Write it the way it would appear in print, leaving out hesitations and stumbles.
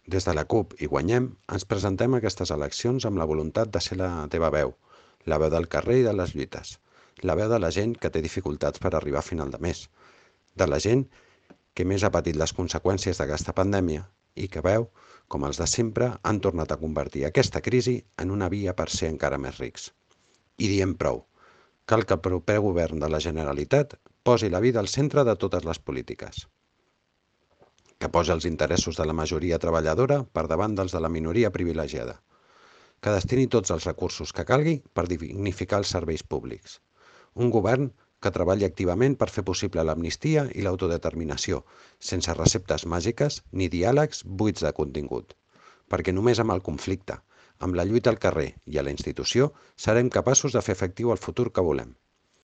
Des de la CUP i Guanyem ens presentem a aquestes eleccions amb la voluntat de ser la teva veu, la veu del carrer i de les lluites, la veu de la gent que té dificultats per arribar a final de mes, de la gent que més ha patit les conseqüències d'aquesta pandèmia i que veu com els de sempre han tornat a convertir aquesta crisi en una via per ser encara més rics. I diem prou. Cal que el proper govern de la Generalitat posi la vida al centre de totes les polítiques, que posi els interessos de la majoria treballadora per davant dels de la minoria privilegiada, que destini tots els recursos que calgui per dignificar els serveis públics. Un govern que treballi activament per fer possible l'amnistia i l'autodeterminació, sense receptes màgiques ni diàlegs buits de contingut. Perquè només amb el conflicte, amb la lluita al carrer i a la institució, serem capaços de fer efectiu el futur que volem.